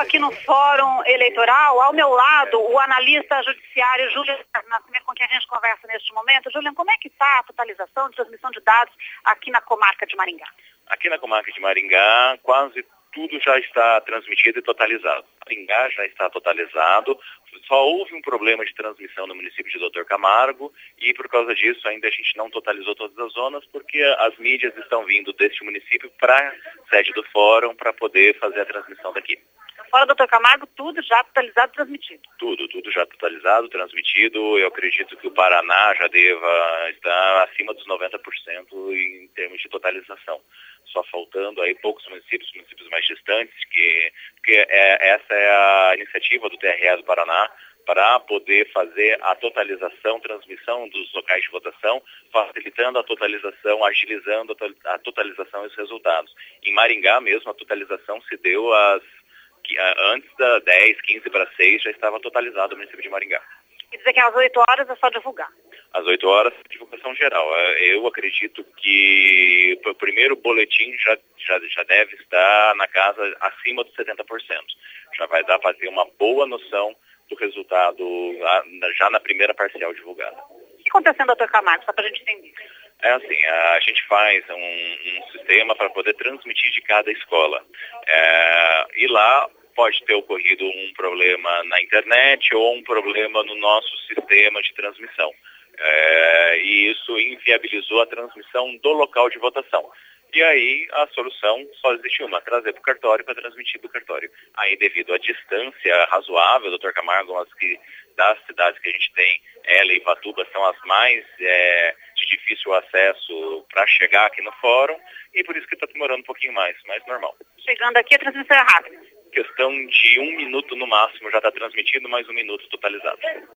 aqui no Fórum Eleitoral. Ao meu lado, o analista judiciário Julian Nascimento, com quem a gente conversa neste momento. Julian, como é que está a totalização de transmissão de dados aqui na comarca de Maringá? Aqui na comarca de Maringá, quase tudo já está transmitido e totalizado. Maringá já está totalizado, só houve um problema de transmissão no município de Dr. Camargo e por causa disso ainda a gente não totalizou todas as zonas porque as mídias estão vindo deste município para a sede do fórum para poder fazer a transmissão daqui. Fora Dr. Camargo, tudo já totalizado e transmitido? Tudo já totalizado, transmitido. Eu acredito que o Paraná já deva estar acima dos 90% em termos de totalização. Só faltando aí poucos municípios mais distantes, porque essa é a iniciativa do TRE do Paraná, para poder fazer a totalização, transmissão dos locais de votação, facilitando a totalização, agilizando a totalização e os resultados. Em Maringá mesmo, a totalização se deu antes da 10, 15 para 6, já estava totalizado o município de Maringá. Quer dizer que às 8 horas é só divulgar? Às 8 horas, divulgação geral. Eu acredito que o primeiro boletim já deve estar na casa acima dos 70%. Já vai dar para ter uma boa noção do resultado já na primeira parcial divulgada. O que aconteceu no Dr. Camargo, só para a gente entender? É assim, a gente faz um sistema para poder transmitir de cada escola. E lá pode ter ocorrido um problema na internet ou um problema no nosso sistema de transmissão. E isso inviabilizou a transmissão do local de votação. E aí a solução só existe uma, trazer para o cartório para transmitir do cartório. Aí devido à distância razoável, Dr. Camargo, das cidades que a gente tem, ela e Ivatuba são as mais de difícil acesso para chegar aqui no fórum, e por isso que está demorando um pouquinho mais, mas normal. Chegando aqui a transmissão é rápida? Questão de 1 minuto no máximo já está transmitido, mais 1 minuto totalizado.